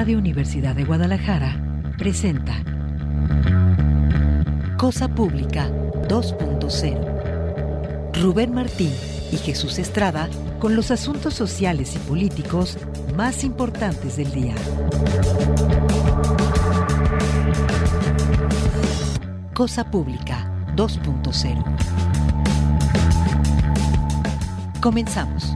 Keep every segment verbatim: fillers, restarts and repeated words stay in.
Radio Universidad de Guadalajara presenta Cosa Pública dos punto cero. Rubén Martín y Jesús Estrada con los asuntos sociales y políticos más importantes del día. Cosa Pública dos punto cero. Comenzamos.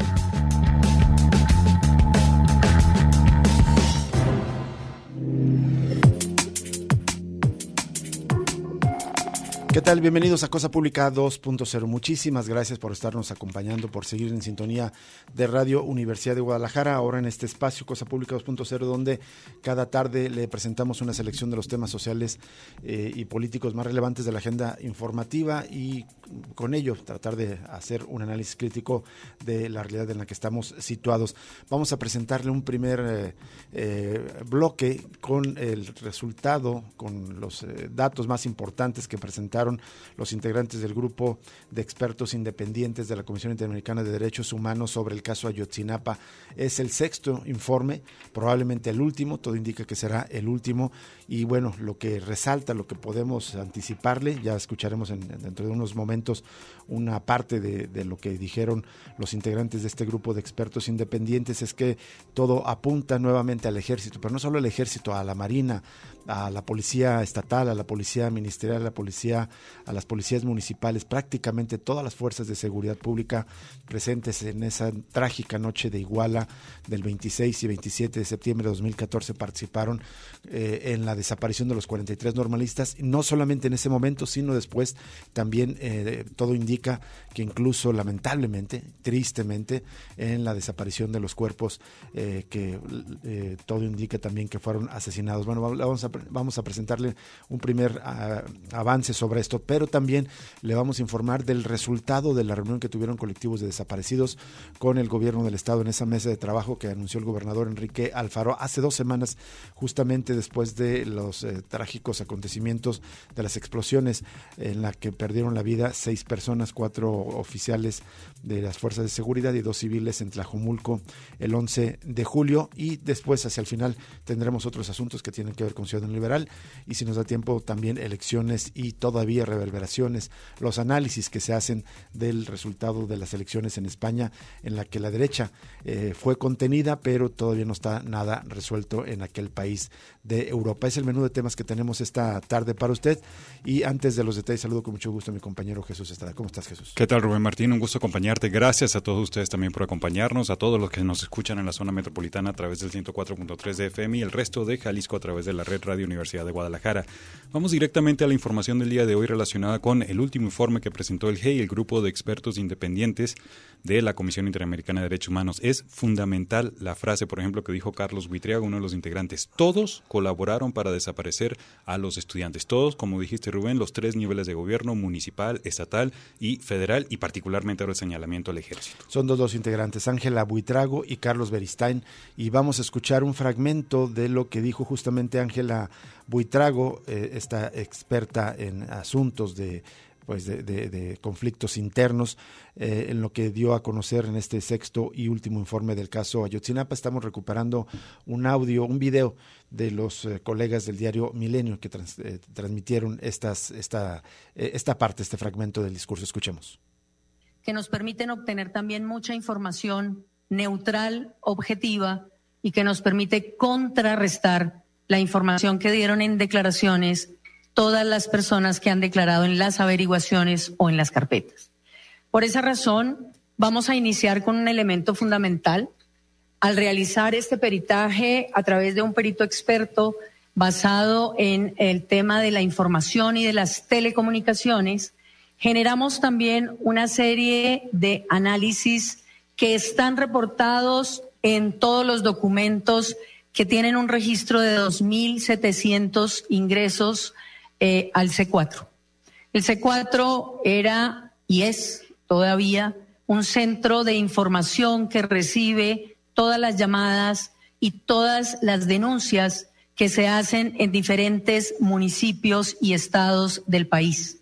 ¿Qué tal? Bienvenidos a Cosa Pública dos punto cero. Muchísimas gracias por estarnos acompañando, por seguir en sintonía de Radio Universidad de Guadalajara, ahora en este espacio Cosa Pública dos punto cero, donde cada tarde le presentamos una selección de los temas sociales eh, y políticos más relevantes de la agenda informativa y con ello tratar de hacer un análisis crítico de la realidad en la que estamos situados. Vamos a presentarle un primer eh, eh, bloque con el resultado, con los eh, datos más importantes que presentaron los integrantes del grupo de expertos independientes de la Comisión Interamericana de Derechos Humanos sobre el caso Ayotzinapa. Es el sexto informe, probablemente el último, todo indica que será el último, y bueno, lo que resalta, lo que podemos anticiparle, ya escucharemos en, dentro de unos momentos una parte de, de lo que dijeron los integrantes de este grupo de expertos independientes, es que todo apunta nuevamente al ejército, pero no solo al ejército, a la Marina, a la policía estatal, a la policía ministerial, a la policía, a las policías municipales, prácticamente todas las fuerzas de seguridad pública presentes en esa trágica noche de Iguala del veintiséis y veintisiete de septiembre de dos mil catorce participaron eh, en la desaparición de los cuarenta y tres normalistas, no solamente en ese momento, sino después también eh, todo indica que incluso lamentablemente, tristemente, en la desaparición de los cuerpos eh, que eh, todo indica también que fueron asesinados. Bueno, vamos a Vamos a presentarle un primer uh, avance sobre esto, pero también le vamos a informar del resultado de la reunión que tuvieron colectivos de desaparecidos con el gobierno del estado en esa mesa de trabajo que anunció el gobernador Enrique Alfaro hace dos semanas, justamente después de los eh, trágicos acontecimientos de las explosiones en la que perdieron la vida seis personas, cuatro oficiales de las fuerzas de seguridad y dos civiles en Tlajomulco el once de julio, y después hacia el final tendremos otros asuntos que tienen que ver con Ciudad Liberal, y si nos da tiempo también elecciones y todavía reverberaciones, los análisis que se hacen del resultado de las elecciones en España, en la que la derecha eh, fue contenida, pero todavía no está nada resuelto en aquel país de Europa. Es el menú de temas que tenemos esta tarde para usted, y antes de los detalles saludo con mucho gusto a mi compañero Jesús Estrada. ¿Cómo estás, Jesús? ¿Qué tal, Rubén Martín? Un gusto acompañarte. Gracias a todos ustedes también por acompañarnos, a todos los que nos escuchan en la zona metropolitana a través del ciento cuatro punto tres de F M y el resto de Jalisco a través de la red Radio Universidad de Guadalajara. Vamos directamente a la información del día de hoy relacionada con el último informe que presentó el G E I, el grupo de expertos independientes de la Comisión Interamericana de Derechos Humanos. Es fundamental la frase, por ejemplo, que dijo Carlos Buitriago, uno de los integrantes. Todos colaboraron para desaparecer a los estudiantes. Todos, como dijiste, Rubén, los tres niveles de gobierno, municipal, estatal y federal, y particularmente ahora el señalamiento al ejército. Son dos, dos integrantes, Ángela Buitrago y Carlos Beristain, y vamos a escuchar un fragmento de lo que dijo justamente Ángela Buitrago, eh, esta experta en asuntos de pues de, de, de conflictos internos, eh, en lo que dio a conocer en este sexto y último informe del caso Ayotzinapa. Estamos recuperando un audio, un video de los eh, colegas del diario Milenio que trans, eh, transmitieron estas, esta, eh, esta parte, este fragmento del discurso. Escuchemos. Que nos permiten obtener también mucha información neutral, objetiva, y que nos permite contrarrestar la información que dieron en declaraciones todas las personas que han declarado en las averiguaciones o en las carpetas. Por esa razón, vamos a iniciar con un elemento fundamental. Al realizar este peritaje a través de un perito experto basado en el tema de la información y de las telecomunicaciones, generamos también una serie de análisis que están reportados en todos los documentos que tienen un registro de dos mil setecientos ingresos eh, al C cuatro. El C cuatro era y es todavía un centro de información que recibe todas las llamadas y todas las denuncias que se hacen en diferentes municipios y estados del país.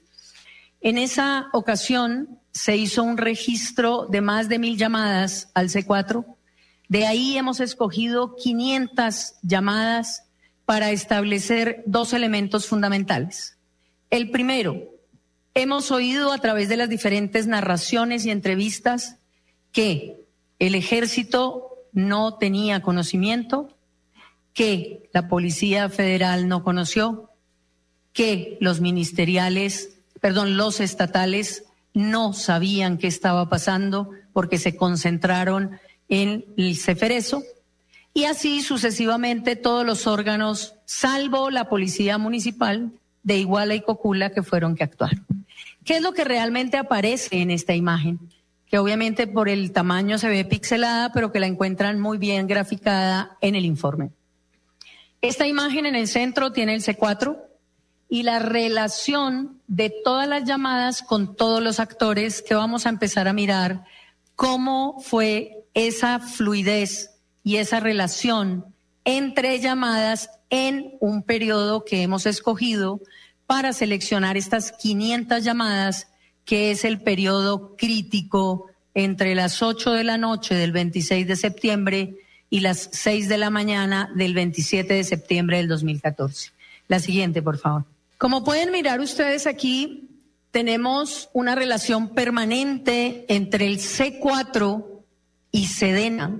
En esa ocasión se hizo un registro de más de mil llamadas al C cuatro, De ahí hemos escogido quinientas llamadas para establecer dos elementos fundamentales. El primero, hemos oído a través de las diferentes narraciones y entrevistas que el ejército no tenía conocimiento, que la Policía Federal no conoció, que los ministeriales, perdón, los estatales no sabían qué estaba pasando porque se concentraron en el Ceferezo, y así sucesivamente todos los órganos, salvo la Policía Municipal de Iguala y Cocula, que fueron que actuaron. ¿Qué es lo que realmente aparece en esta imagen? Que obviamente por el tamaño se ve pixelada, pero que la encuentran muy bien graficada en el informe. Esta imagen en el centro tiene el C cuatro y la relación de todas las llamadas con todos los actores, que vamos a empezar a mirar cómo fue esa fluidez y esa relación entre llamadas en un periodo que hemos escogido para seleccionar estas quinientas llamadas, que es el periodo crítico entre las ocho de la noche del veintiséis de septiembre y las seis de la mañana del veintisiete de septiembre del dos mil catorce. La siguiente, por favor. Como pueden mirar ustedes aquí, tenemos una relación permanente entre el C cuatro y Sedena.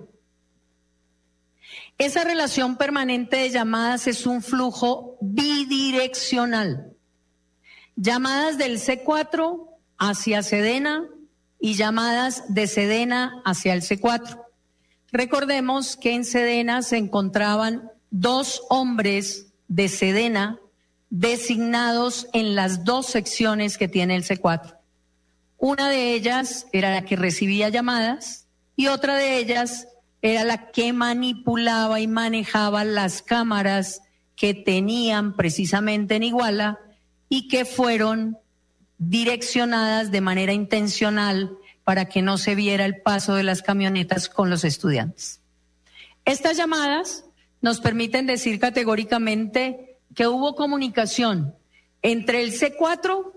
Esa relación permanente de llamadas es un flujo bidireccional. Llamadas del C cuatro hacia Sedena y llamadas de Sedena hacia el C cuatro. Recordemos que en Sedena se encontraban dos hombres de Sedena designados en las dos secciones que tiene el C cuatro. Una de ellas era la que recibía llamadas y otra de ellas era la que manipulaba y manejaba las cámaras que tenían precisamente en Iguala y que fueron direccionadas de manera intencional para que no se viera el paso de las camionetas con los estudiantes. Estas llamadas nos permiten decir categóricamente que hubo comunicación entre el C cuatro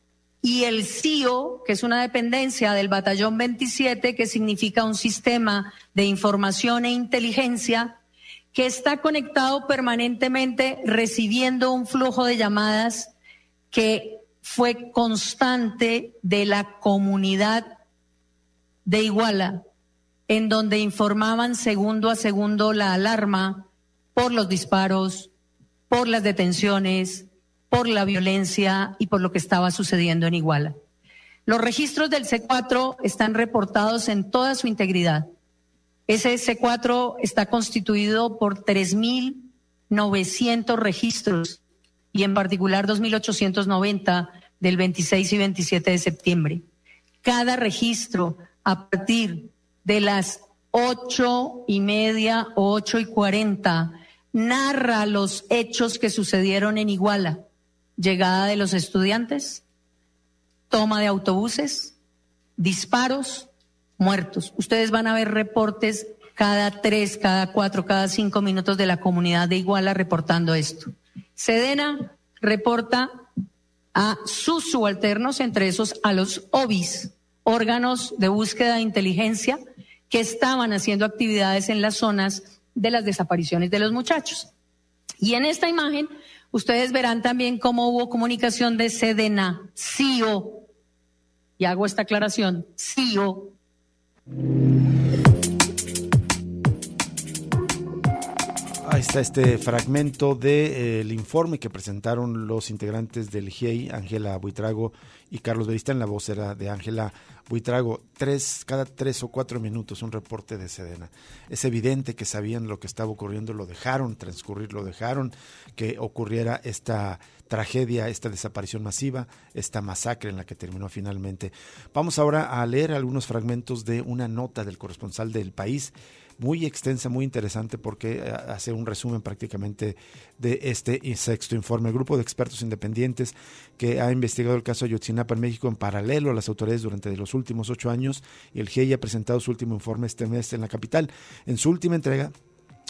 y el C I O, que es una dependencia del Batallón veintisiete, que significa un sistema de información e inteligencia, que está conectado permanentemente recibiendo un flujo de llamadas que fue constante de la comunidad de Iguala, en donde informaban segundo a segundo la alarma por los disparos, por las detenciones, por la violencia y por lo que estaba sucediendo en Iguala. Los registros del C cuatro están reportados en toda su integridad. Ese C cuatro está constituido por tres mil novecientos registros y en particular dos mil ochocientos noventa del veintiséis y veintisiete de septiembre. Cada registro a partir de las ocho y media o ocho y cuarenta narra los hechos que sucedieron en Iguala: llegada de los estudiantes, toma de autobuses, disparos, muertos. Ustedes van a ver reportes cada tres, cada cuatro, cada cinco minutos de la comunidad de Iguala reportando esto. Sedena reporta a sus subalternos, entre esos a los O B I S, órganos de búsqueda de inteligencia, que estaban haciendo actividades en las zonas de las desapariciones de los muchachos. Y en esta imagen ustedes verán también cómo hubo comunicación de Sedena, C I O, y hago esta aclaración, C I O. Ahí está este fragmento del eh, informe que presentaron los integrantes del G I E I, Ángela Buitrago y Carlos Berista. En la voz era de Ángela Buitrago. Tres, cada tres o cuatro minutos un reporte de Sedena. Es evidente que sabían lo que estaba ocurriendo, lo dejaron transcurrir, lo dejaron que ocurriera esta tragedia, esta desaparición masiva, esta masacre en la que terminó finalmente. Vamos ahora a leer algunos fragmentos de una nota del corresponsal del País, muy extensa, muy interesante, porque hace un resumen prácticamente de este sexto informe. El grupo de expertos independientes que ha investigado el caso Ayotzinapa en México en paralelo a las autoridades durante los últimos ocho años, y el G I E I ha presentado su último informe este mes en la capital. En su última entrega,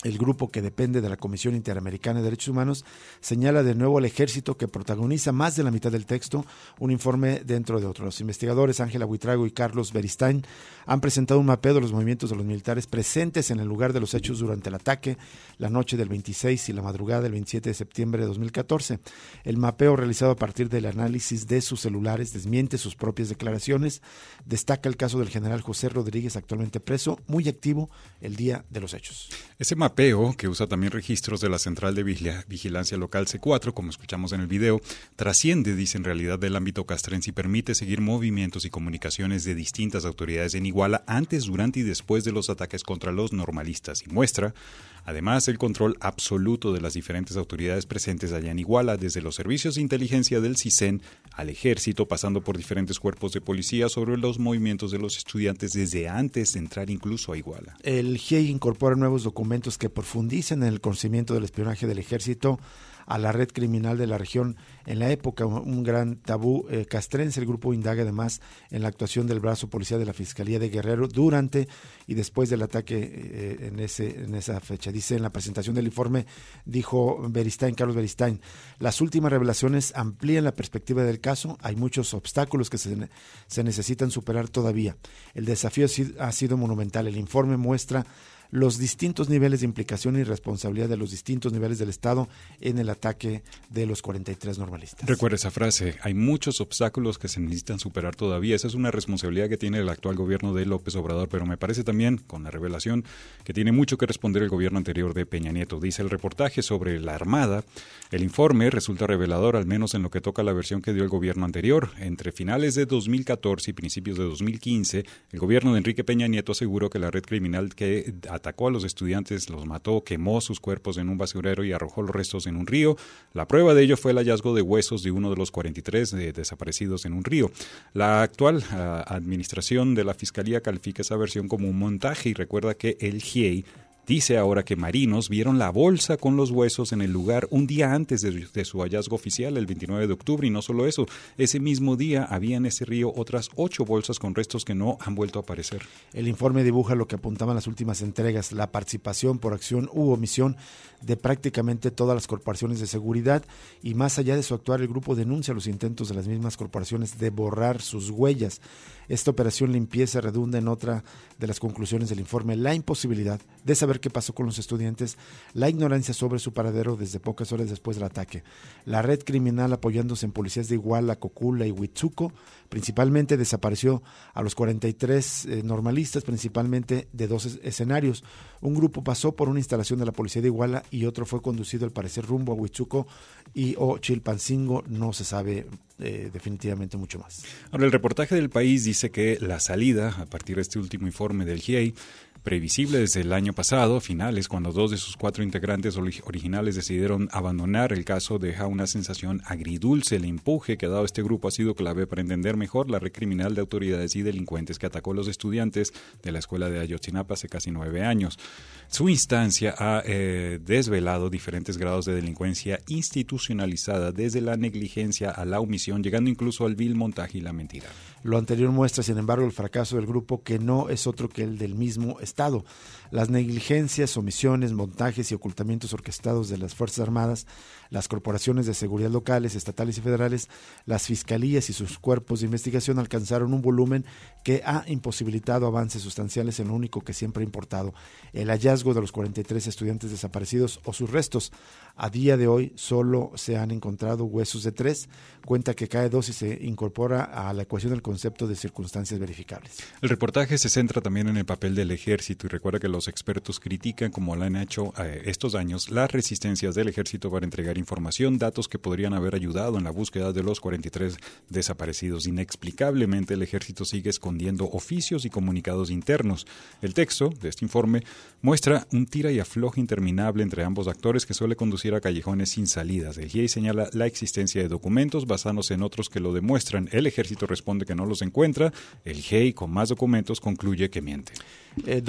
El grupo, que depende de la Comisión Interamericana de Derechos Humanos, señala de nuevo al ejército, que protagoniza más de la mitad del texto, un informe dentro de otro. Los investigadores Ángela Buitrago y Carlos Beristain han presentado un mapeo de los movimientos de los militares presentes en el lugar de los hechos durante el ataque, la noche del veintiséis y la madrugada del veintisiete de septiembre de dos mil catorce. El mapeo, realizado a partir del análisis de sus celulares, desmiente sus propias declaraciones. Destaca el caso del general José Rodríguez, actualmente preso, muy activo el día de los hechos. Ese mapeo, que usa también registros de la Central de Vigilancia Local C cuatro, como escuchamos en el video, trasciende, dice, en realidad del ámbito castrense y permite seguir movimientos y comunicaciones de distintas autoridades en Iguala antes, durante y después de los ataques contra los normalistas, y muestra además el control absoluto de las diferentes autoridades presentes allá en Iguala, desde los servicios de inteligencia del CISEN al ejército, pasando por diferentes cuerpos de policía, sobre los movimientos de los estudiantes desde antes de entrar incluso a Iguala. El G I E I incorpora nuevos documentos que profundizan en el conocimiento del espionaje del ejército a la red criminal de la región. En la época, un gran tabú eh, castrense. El grupo indaga además en la actuación del brazo policial de la Fiscalía de Guerrero durante y después del ataque eh, en ese en esa fecha. Dice en la presentación del informe, dijo Beristain, Carlos Beristain, las últimas revelaciones amplían la perspectiva del caso. Hay muchos obstáculos que se, se necesitan superar todavía. El desafío ha sido monumental. El informe muestra los distintos niveles de implicación y responsabilidad de los distintos niveles del Estado en el ataque de los cuarenta y tres normalistas. Recuerda esa frase, hay muchos obstáculos que se necesitan superar todavía. Esa es una responsabilidad que tiene el actual gobierno de López Obrador, pero me parece también, con la revelación, que tiene mucho que responder el gobierno anterior de Peña Nieto. Dice el reportaje sobre la Armada, el informe resulta revelador, al menos en lo que toca a la versión que dio el gobierno anterior. Entre finales de dos mil catorce y principios de dos mil quince, el gobierno de Enrique Peña Nieto aseguró que la red criminal que atacó a los estudiantes, los mató, quemó sus cuerpos en un basurero y arrojó los restos en un río. La prueba de ello fue el hallazgo de huesos de uno de los cuarenta y tres de desaparecidos en un río. La actual uh, administración de la Fiscalía califica esa versión como un montaje y recuerda que el G I E I dice ahora que marinos vieron la bolsa con los huesos en el lugar un día antes de, de su hallazgo oficial, el veintinueve de octubre, y no solo eso, ese mismo día había en ese río otras ocho bolsas con restos que no han vuelto a aparecer. El informe dibuja lo que apuntaban las últimas entregas, la participación por acción u omisión de prácticamente todas las corporaciones de seguridad, y más allá de su actuar, el grupo denuncia los intentos de las mismas corporaciones de borrar sus huellas. Esta operación limpieza redunda en otra de las conclusiones del informe, la imposibilidad de saber qué pasó con los estudiantes, la ignorancia sobre su paradero desde pocas horas después del ataque. La red criminal, apoyándose en policías de Iguala, Cocula y Huitzuco, principalmente desapareció a los cuarenta y tres eh, normalistas, principalmente de dos es- escenarios. Un grupo pasó por una instalación de la policía de Iguala y otro fue conducido al parecer rumbo a Huitzuco y o Chilpancingo. No se sabe eh, definitivamente mucho más. Ahora, el reportaje del País dice que la salida, a partir de este último informe del G I E I, previsible desde el año pasado, finales, cuando dos de sus cuatro integrantes originales decidieron abandonar el caso, deja una sensación agridulce. El empuje que ha dado este grupo ha sido clave para entender mejor la red criminal de autoridades y delincuentes que atacó a los estudiantes de la escuela de Ayotzinapa hace casi nueve años. Su instancia ha eh, desvelado diferentes grados de delincuencia institucionalizada, desde la negligencia a la omisión, llegando incluso al vil montaje y la mentira. Lo anterior muestra, sin embargo, el fracaso del grupo, que no es otro que el del mismo Estado. Las negligencias, omisiones, montajes y ocultamientos orquestados de las Fuerzas Armadas, las corporaciones de seguridad locales, estatales y federales, las fiscalías y sus cuerpos de investigación alcanzaron un volumen que ha imposibilitado avances sustanciales en lo único que siempre ha importado, el hallazgo de los cuarenta y tres estudiantes desaparecidos o sus restos. A día de hoy solo se han encontrado huesos de tres, cuenta que cae dos y se incorpora a la ecuación del concepto de circunstancias verificables. El reportaje se centra también en el papel del ejército y recuerda que los expertos critican, como lo han hecho eh, estos años, las resistencias del ejército para entregar información, datos que podrían haber ayudado en la búsqueda de los cuarenta y tres desaparecidos. Inexplicablemente, el ejército sigue escondiendo oficios y comunicados internos. El texto de este informe muestra un tira y afloja interminable entre ambos actores que suele conducir a callejones sin salidas. El G I E I señala la existencia de documentos basándose en otros que lo demuestran. El ejército responde que no los encuentra. El G I E I, con más documentos, concluye que miente. Eh,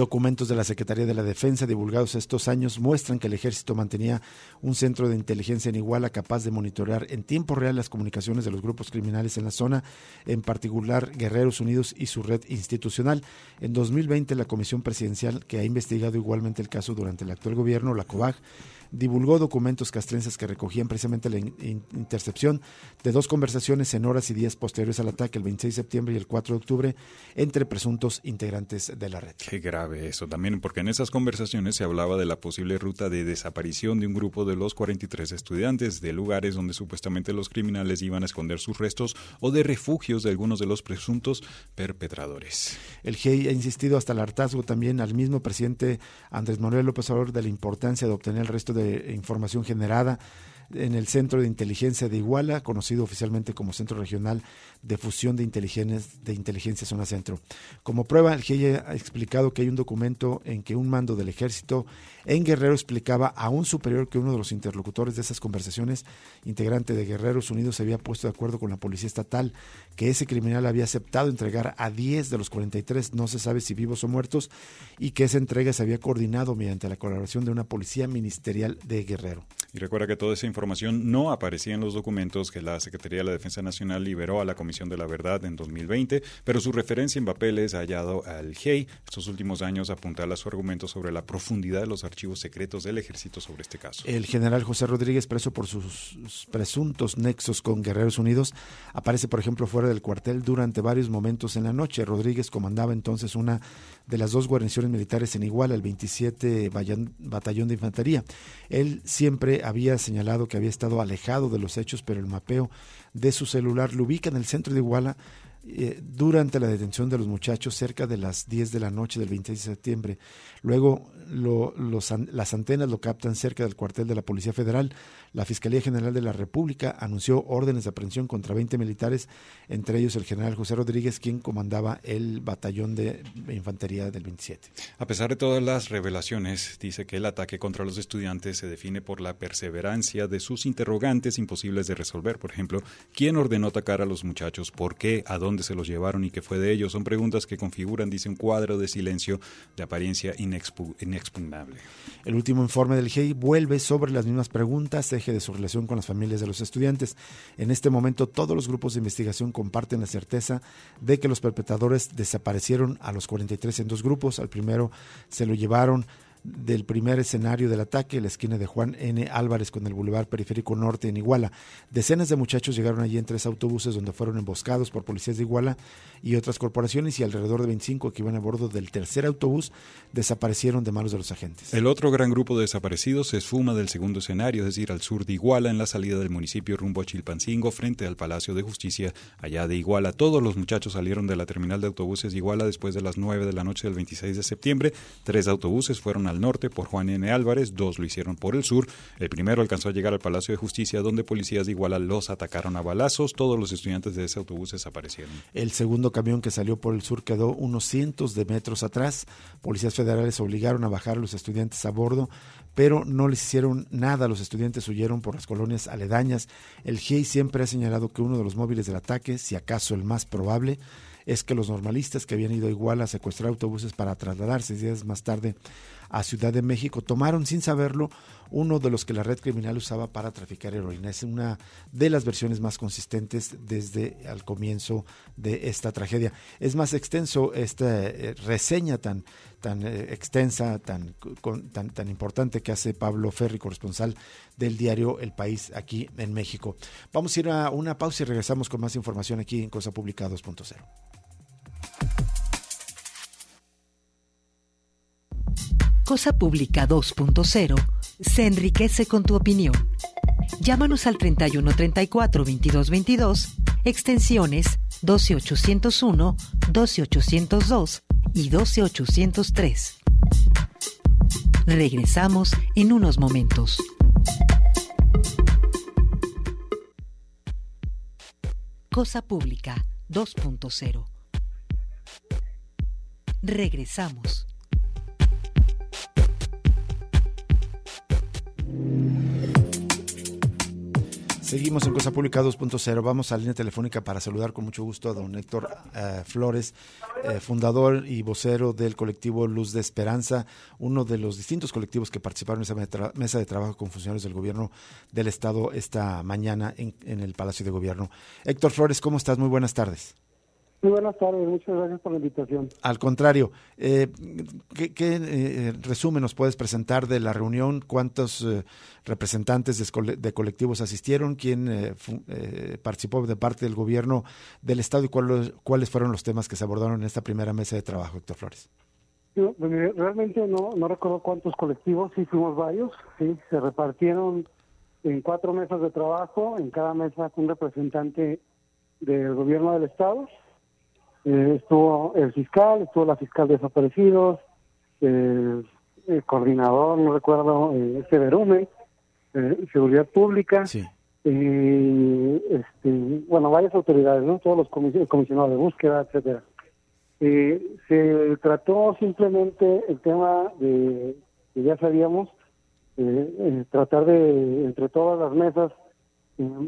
Documentos de la Secretaría de la Defensa divulgados estos años muestran que el Ejército mantenía un centro de inteligencia en Iguala capaz de monitorear en tiempo real las comunicaciones de los grupos criminales en la zona, en particular Guerreros Unidos y su red institucional. En dos mil veinte, la Comisión Presidencial, que ha investigado igualmente el caso durante el actual gobierno, la COVAG, divulgó documentos castrenses que recogían precisamente la in- intercepción de dos conversaciones en horas y días posteriores al ataque, el veintiséis de septiembre y el cuatro de octubre, entre presuntos integrantes de la red. Qué grave eso también, porque en esas conversaciones se hablaba de la posible ruta de desaparición de un grupo de los cuarenta y tres estudiantes, de lugares donde supuestamente los criminales iban a esconder sus restos o de refugios de algunos de los presuntos perpetradores. El G I ha insistido hasta el hartazgo también al mismo presidente Andrés Manuel López Obrador de la importancia de obtener el resto de información generada en el Centro de Inteligencia de Iguala, conocido oficialmente como Centro Regional de Fusión de Inteligencia, de Inteligencia Zona Centro. Como prueba, el G I ha explicado que hay un documento en que un mando del Ejército en Guerrero explicaba a un superior que uno de los interlocutores de esas conversaciones, integrante de Guerreros Unidos, se había puesto de acuerdo con la policía estatal, que ese criminal había aceptado entregar a diez de los cuarenta y tres, no se sabe si vivos o muertos, y que esa entrega se había coordinado mediante la colaboración de una policía ministerial de Guerrero. Y recuerda que toda esa información no aparecía en los documentos que la Secretaría de la Defensa Nacional liberó a la Comisión de la Verdad en dos mil veinte, pero su referencia en papeles ha hallado al G E I estos últimos años apuntala su argumento sobre la profundidad de los archivos secretos del Ejército sobre este caso. El general José Rodríguez, preso por sus presuntos nexos con Guerreros Unidos, aparece, por ejemplo, fuera del cuartel durante varios momentos en la noche. Rodríguez comandaba entonces una de las dos guarniciones militares en Iguala, el veintisiete Batallón de Infantería. Él siempre había señalado que había estado alejado de los hechos, pero el mapeo de su celular lo ubica en el centro de Iguala eh, durante la detención de los muchachos cerca de las diez de la noche del veintiséis de septiembre. Luego lo, los, las antenas lo captan cerca del cuartel de la Policía Federal. La Fiscalía General de la República anunció órdenes de aprehensión contra veinte militares, entre ellos el general José Rodríguez, quien comandaba el batallón de infantería del veintisiete. A pesar de todas las revelaciones, dice que el ataque contra los estudiantes se define por la perseverancia de sus interrogantes imposibles de resolver. Por ejemplo, ¿quién ordenó atacar a los muchachos? ¿Por qué? ¿A dónde se los llevaron? ¿Y qué fue de ellos? Son preguntas que configuran, dice, un cuadro de silencio de apariencia inexpu- inexpugnable. El último informe del G E I vuelve sobre las mismas preguntas, eje de su relación con las familias de los estudiantes. En este momento, todos los grupos de investigación comparten la certeza de que los perpetradores desaparecieron a los cuarenta y tres en dos grupos. Al primero se lo llevaron del primer escenario del ataque, la esquina de Juan N. Álvarez con el Boulevard Periférico Norte en Iguala. Decenas de muchachos llegaron allí en tres autobuses donde fueron emboscados por policías de Iguala y otras corporaciones, y alrededor de veinticinco que iban a bordo del tercer autobús desaparecieron de manos de los agentes. El otro gran grupo de desaparecidos se esfuma del segundo escenario, es decir, al sur de Iguala, en la salida del municipio rumbo a Chilpancingo, frente al Palacio de Justicia, allá de Iguala. Todos los muchachos salieron de la terminal de autobuses de Iguala después de las nueve de la noche del veintiséis de septiembre. Tres autobuses fueron a al norte por Juan N. Álvarez, dos lo hicieron por el sur. El primero alcanzó a llegar al Palacio de Justicia, donde policías de Iguala los atacaron a balazos. Todos los estudiantes de ese autobús desaparecieron. El segundo camión que salió por el sur quedó unos cientos de metros atrás. Policías federales obligaron a bajar a los estudiantes a bordo, pero no les hicieron nada. Los estudiantes huyeron por las colonias aledañas. El G I E siempre ha señalado que uno de los móviles del ataque, si acaso el más probable, es que los normalistas que habían ido a Iguala a secuestrar autobuses para trasladarse días más tarde a Ciudad de México tomaron, sin saberlo, uno de los que la red criminal usaba para traficar heroína. Es una de las versiones más consistentes desde el comienzo de esta tragedia. Es más extenso esta eh, reseña tan, tan eh, extensa, tan, con, tan, tan importante que hace Pablo Ferri, corresponsal del diario El País aquí en México. Vamos a ir a una pausa y regresamos con más información aquí en Cosa Pública dos punto cero. Cosa Pública dos punto cero se enriquece con tu opinión. Llámanos al treinta y uno treinta y cuatro veintidós veintidós, extensiones doce ochocientos uno, doce ochocientos dos y doce ochocientos tres. Regresamos en unos momentos. Cosa Pública dos punto cero. Regresamos. Seguimos en Cosa Pública dos punto cero. Vamos a la línea telefónica para saludar con mucho gusto a don Héctor uh, Flores, eh, fundador y vocero del colectivo Luz de Esperanza, uno de los distintos colectivos que participaron en esa metra- mesa de trabajo con funcionarios del gobierno del Estado esta mañana en, en el Palacio de Gobierno. Héctor Flores, ¿cómo estás? Muy buenas tardes. Muy buenas tardes, muchas gracias por la invitación. Al contrario, eh, ¿qué, qué eh, resumen nos puedes presentar de la reunión? ¿Cuántos eh, representantes de, de colectivos asistieron? ¿Quién eh, fu, eh, participó de parte del gobierno del Estado? ¿Y cuál, cuáles fueron los temas que se abordaron en esta primera mesa de trabajo, Héctor Flores? Yo, realmente no, no recuerdo cuántos colectivos, sí fuimos varios, sí, se repartieron en cuatro mesas de trabajo, en cada mesa un representante del gobierno del Estado. Eh, estuvo el fiscal, estuvo la fiscal de desaparecidos, eh, el coordinador, no recuerdo, eh, Severumen, eh, seguridad pública, sí. eh, este, bueno, varias autoridades, ¿no? Todos los comis- comisionados de búsqueda, etcétera. Eh, se trató simplemente el tema de, que ya sabíamos, eh, eh, tratar de, entre todas las mesas, eh,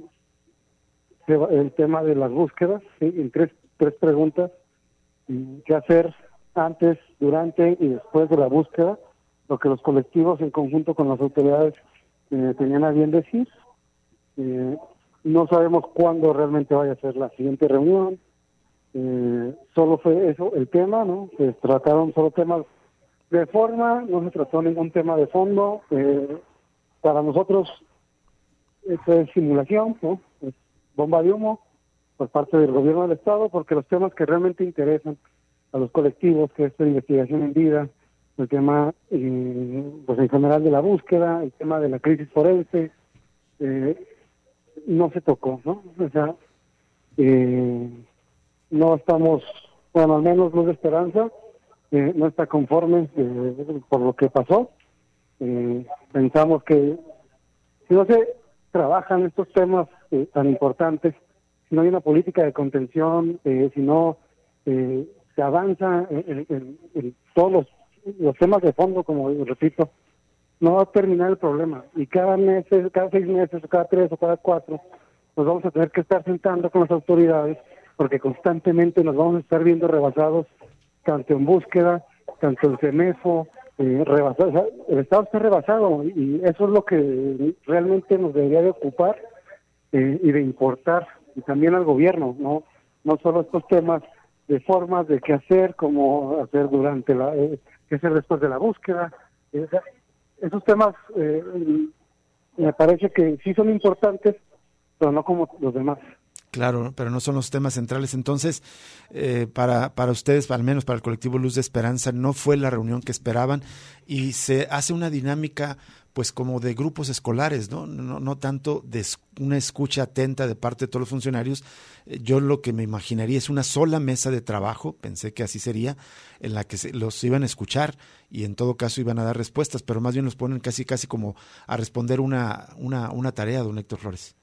el tema de las búsquedas, ¿sí? En tres tres preguntas, qué hacer antes, durante y después de la búsqueda, lo que los colectivos en conjunto con las autoridades eh, tenían a bien decir. Eh, no sabemos cuándo realmente vaya a ser la siguiente reunión, eh, solo fue eso el tema, ¿no? Se trataron solo temas de forma, no se trató ningún tema de fondo. Eh, para nosotros esto es simulación, ¿no? Es bomba de humo por parte del gobierno del Estado, porque los temas que realmente interesan a los colectivos, que es la investigación en vida, el tema eh, pues en general de la búsqueda, el tema de la crisis forense, eh, no se tocó, ¿no? O sea, eh, no estamos, bueno, al menos Luz de Esperanza eh, no está conforme eh, por lo que pasó. Eh, pensamos que si no se trabajan estos temas eh, tan importantes, si no hay una política de contención, eh, si no eh, se avanza en, en, en todos los, los temas de fondo, como repito, no va a terminar el problema. Y cada mes, cada seis meses, o cada tres o cada cuatro, nos vamos a tener que estar sentando con las autoridades, porque constantemente nos vamos a estar viendo rebasados, tanto en búsqueda, tanto en CEMEFO, eh, rebasado, o sea, el Estado está rebasado, y eso es lo que realmente nos debería de ocupar eh, y de importar, y también al gobierno, no no solo estos temas de formas de qué hacer, cómo hacer durante la, eh, qué hacer después de la búsqueda. Eh, esos temas eh, me parece que sí son importantes, pero no como los demás. Claro, pero no son los temas centrales. Entonces, eh, para para ustedes, al menos para el colectivo Luz de Esperanza, no fue la reunión que esperaban y se hace una dinámica pues como de grupos escolares, ¿no? No, no tanto de una escucha atenta de parte de todos los funcionarios. Yo lo que me imaginaría es una sola mesa de trabajo, pensé que así sería, en la que se, los iban a escuchar y en todo caso iban a dar respuestas, pero más bien los ponen casi casi como a responder una una una tarea, don Héctor Flores.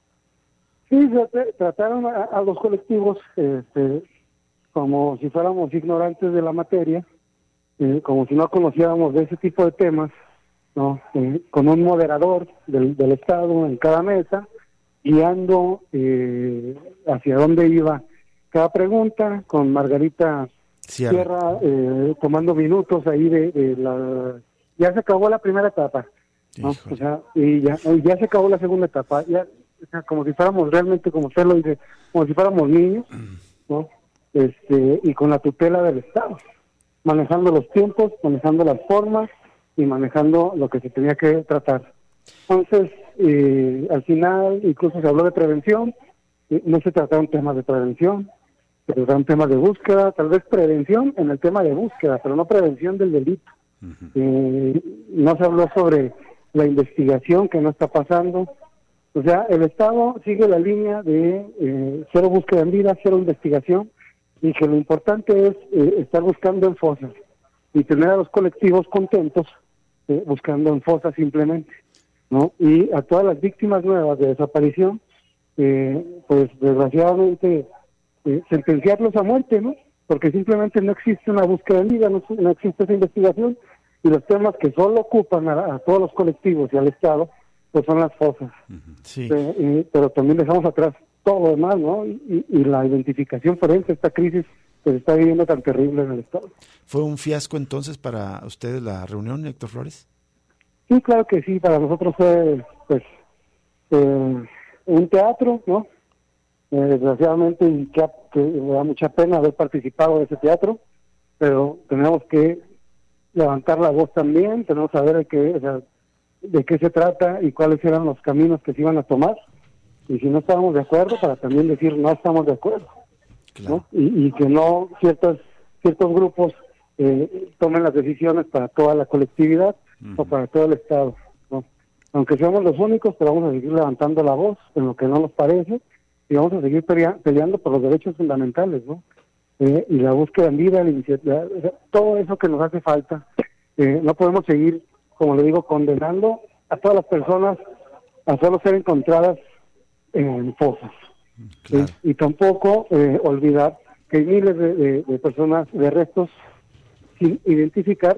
Sí, trataron a, a los colectivos este, como si fuéramos ignorantes de la materia, eh, como si no conociéramos de ese tipo de temas, ¿no? Eh, con un moderador del, del Estado en cada mesa, guiando eh, hacia dónde iba cada pregunta, con Margarita Sierra, Sierra eh, tomando minutos ahí de, de la... Ya se acabó la primera etapa, ¿no? O sea, y ya, ya se acabó la segunda etapa, ya... O sea, como si fuéramos realmente, como usted lo dice, como si fuéramos niños, ¿no? Este, y con la tutela del Estado, manejando los tiempos, manejando las formas y manejando lo que se tenía que tratar. Entonces, eh, al final, incluso se habló de prevención, eh, no se trataron temas de prevención, se trataron temas de búsqueda, tal vez prevención en el tema de búsqueda, pero no prevención del delito. Uh-huh. Eh, no se habló sobre la investigación que no está pasando. O sea, el Estado sigue la línea de eh, cero búsqueda en vida, cero investigación, y que lo importante es eh, estar buscando en fosas y tener a los colectivos contentos eh, buscando en fosas simplemente, ¿no? Y a todas las víctimas nuevas de desaparición, eh, pues desgraciadamente eh, sentenciarlos a muerte, ¿no? Porque simplemente no existe una búsqueda en vida, no, no existe esa investigación, y los temas que solo ocupan a, a todos los colectivos y al Estado pues son las fosas. Uh-huh. Sí. Eh, y, pero también dejamos atrás todo lo demás, ¿no? Y, y la identificación forense, esta crisis que se está viviendo tan terrible en el Estado. ¿Fue un fiasco entonces para ustedes la reunión, Héctor Flores? Sí, claro que sí, para nosotros fue, pues, eh, un teatro, ¿no? Eh, desgraciadamente, y que, que me da mucha pena haber participado de ese teatro, pero tenemos que levantar la voz también, tenemos que saber de qué, o sea, de qué se trata y cuáles eran los caminos que se iban a tomar, y si no estábamos de acuerdo, para también decir no estamos de acuerdo, claro. ¿no? Y, y que no ciertos ciertos grupos eh, tomen las decisiones para toda la colectividad uh-huh. o para todo el Estado, ¿no? Aunque seamos los únicos, pero vamos a seguir levantando la voz en lo que no nos parece y vamos a seguir pelea- peleando por los derechos fundamentales, ¿no? Eh, y la búsqueda en vida, la iniciativa, o sea, todo eso que nos hace falta. Eh, no podemos seguir, como le digo, condenando a todas las personas a solo ser encontradas en fosas. Claro. ¿Sí? Y tampoco eh, olvidar que hay miles de, de, de personas, de restos sin identificar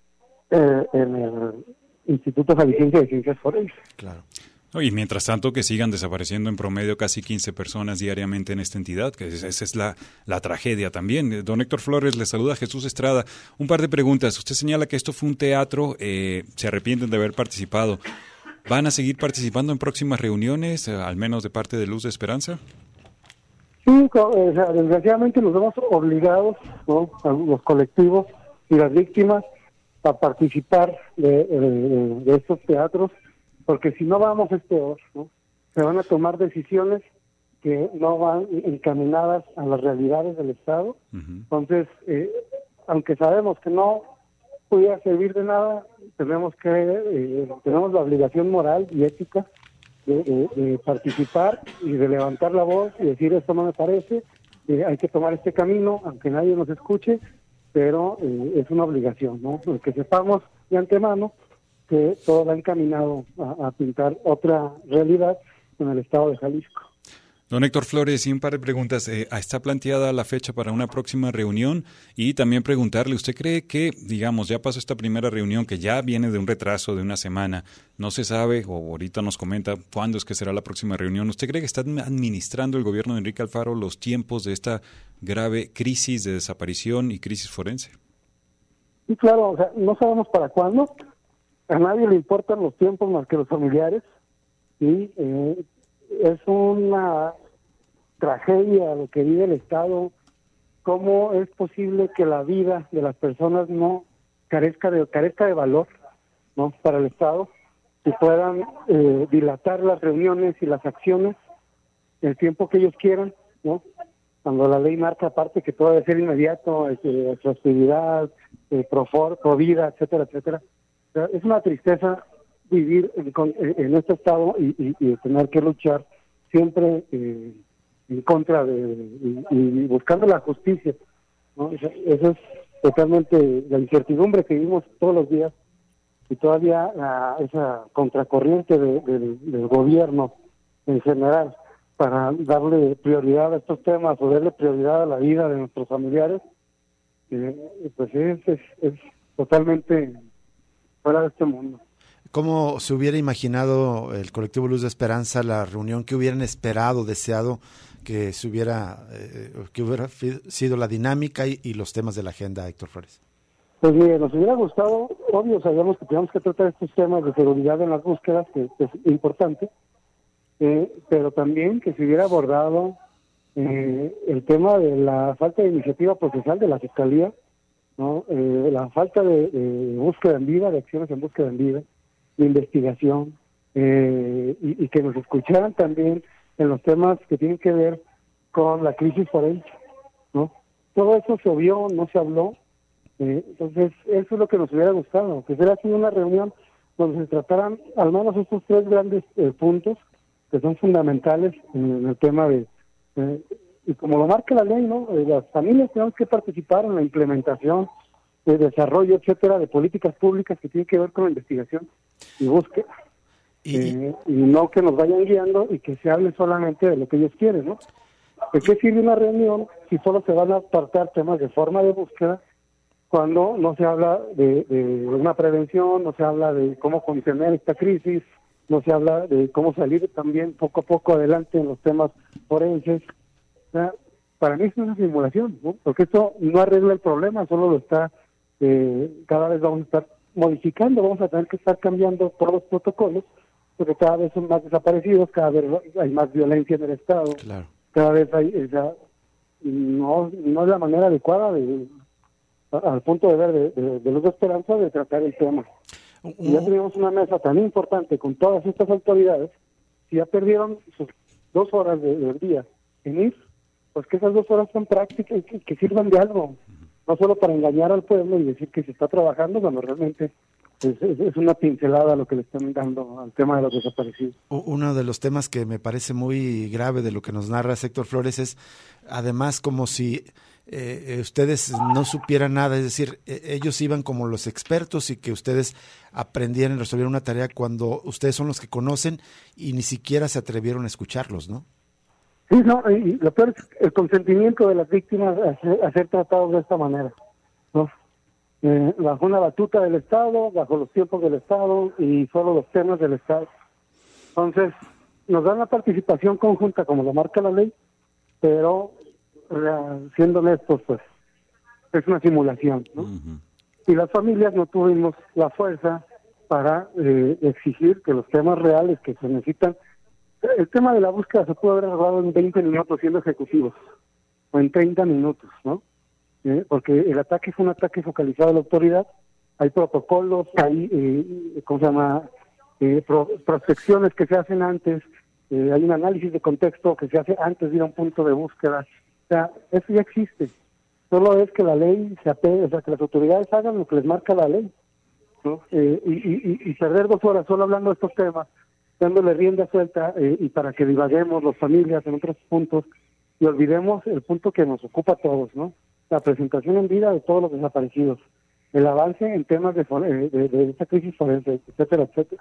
eh, en el Instituto Jalisciense de Ciencias Forenses. Claro. Y mientras tanto que sigan desapareciendo en promedio casi quince personas diariamente en esta entidad, que esa es la, la tragedia también. Don Héctor Flores, le saluda Jesús Estrada. Un par de preguntas. Usted señala que esto fue un teatro, eh, se arrepienten de haber participado. ¿Van a seguir participando en próximas reuniones, eh, al menos de parte de Luz de Esperanza? Sí, o sea, desgraciadamente nos vemos obligados, ¿no?, a los colectivos y las víctimas a participar de, de, de estos teatros, porque si no vamos es peor, ¿no? Se van a tomar decisiones que no van encaminadas a las realidades del Estado. Uh-huh. Entonces, eh, aunque sabemos que no pudiera servir de nada, tenemos que eh, tenemos la obligación moral y ética de, de, de participar y de levantar la voz y decir esto no me parece, eh, hay que tomar este camino, aunque nadie nos escuche, pero eh, es una obligación, ¿no? Que sepamos de antemano que todo va encaminado a, a pintar otra realidad en el Estado de Jalisco. Don Héctor Flores, y un par de preguntas. Eh, ¿Está planteada la fecha para una próxima reunión? Y también preguntarle, ¿usted cree que, digamos, ya pasó esta primera reunión que ya viene de un retraso de una semana, no se sabe, o ahorita nos comenta cuándo es que será la próxima reunión? ¿Usted cree que está administrando el gobierno de Enrique Alfaro los tiempos de esta grave crisis de desaparición y crisis forense? Sí, claro, o sea, no sabemos para cuándo. A nadie le importan los tiempos más que los familiares. Y eh, es una tragedia lo que vive el Estado. ¿Cómo es posible que la vida de las personas no carezca de carezca de valor, ¿no?, para el Estado? Que puedan eh, dilatar las reuniones y las acciones el tiempo que ellos quieran, ¿no? Cuando la ley marca aparte que todo debe ser inmediato, eh, su actividad, eh, pro, for, pro vida, etcétera, etcétera. O sea, es una tristeza vivir en, en este estado y, y, y tener que luchar siempre eh, en contra de y, y buscando la justicia, ¿no? Eso, eso es totalmente la incertidumbre que vivimos todos los días y todavía la, esa contracorriente de, de, del gobierno en general para darle prioridad a estos temas o darle prioridad a la vida de nuestros familiares, eh, pues es, es, es totalmente fuera de este mundo. ¿Cómo se hubiera imaginado el colectivo Luz de Esperanza la reunión que hubieran esperado, deseado que se hubiera eh, que hubiera sido la dinámica y, y los temas de la agenda, Héctor Flores? Pues mire, nos hubiera gustado, obvio, sabíamos que teníamos que tratar estos temas de seguridad en las búsquedas, que, que es importante, eh, pero también que se hubiera abordado eh, el tema de la falta de iniciativa procesal de la Fiscalía, ¿no? Eh, la falta de, de búsqueda en vida, de acciones en búsqueda en vida, de investigación, eh, y, y que nos escucharan también en los temas que tienen que ver con la crisis forense, ¿no? Todo eso se obvió, no se habló, eh, entonces eso es lo que nos hubiera gustado, que hubiera sido una reunión donde se trataran al menos estos tres grandes eh, puntos que son fundamentales en, en el tema de, eh, y como lo marca la ley, ¿no? Eh, las familias tenemos que participar en la implementación, de desarrollo, etcétera, de políticas públicas que tienen que ver con la investigación y búsqueda, y, eh, y no que nos vayan guiando y que se hable solamente de lo que ellos quieren, ¿no? ¿De qué sirve una reunión si solo se van a tratar temas de forma de búsqueda cuando no se habla de, de una prevención, no se habla de cómo contener esta crisis, no se habla de cómo salir también poco a poco adelante en los temas forenses. O sea, para mí es una simulación, ¿no? Porque esto no arregla el problema, solo lo está, eh, cada vez vamos a estar modificando, vamos a tener que estar cambiando todos los protocolos, porque cada vez son más desaparecidos, cada vez hay más violencia en el Estado, Claro. cada vez hay, esa, no, no es la manera adecuada de, a, al punto de ver de, de, de Luz de Esperanza de tratar el tema. Uh, Y ya tenemos una mesa tan importante con todas estas autoridades, si ya perdieron sus dos horas de, del día en ir, pues que esas dos horas son prácticas y que, que sirvan de algo, no solo para engañar al pueblo y decir que se está trabajando, cuando realmente es, es, es una pincelada lo que le están dando al tema de los desaparecidos. Uno de los temas que me parece muy grave de lo que nos narra Héctor Flores es, además, como si eh, ustedes no supieran nada, es decir, eh, ellos iban como los expertos y que ustedes aprendieran y resolvieran una tarea cuando ustedes son los que conocen y ni siquiera se atrevieron a escucharlos, ¿no? Sí, no, y lo peor es el consentimiento de las víctimas a ser, a ser tratados de esta manera, ¿no? Eh, bajo una batuta del Estado, bajo los tiempos del Estado y solo los temas del Estado. Entonces, nos dan la participación conjunta como lo marca la ley, pero eh, siendo honestos, pues es una simulación, ¿no? Uh-huh. Y las familias no tuvimos la fuerza para eh, exigir que los temas reales que se necesitan. El tema de la búsqueda se pudo haber arreglado en veinte minutos siendo ejecutivos, o en treinta minutos, ¿no? Eh, porque el ataque fue un ataque focalizado a la autoridad, hay protocolos, hay, eh, ¿cómo se llama?, eh, pro, prospecciones que se hacen antes, eh, hay un análisis de contexto que se hace antes de ir a un punto de búsqueda. O sea, eso ya existe, solo es que la ley se apegue, o sea, que las autoridades hagan lo que les marca la ley, ¿no? Eh, y, y, y perder dos horas solo hablando de estos temas, dándole rienda suelta eh, y para que divaguemos las familias en otros puntos y olvidemos el punto que nos ocupa a todos, ¿no? La presentación en vida de todos los desaparecidos, el avance en temas de, de, de esta crisis forense, etcétera, etcétera.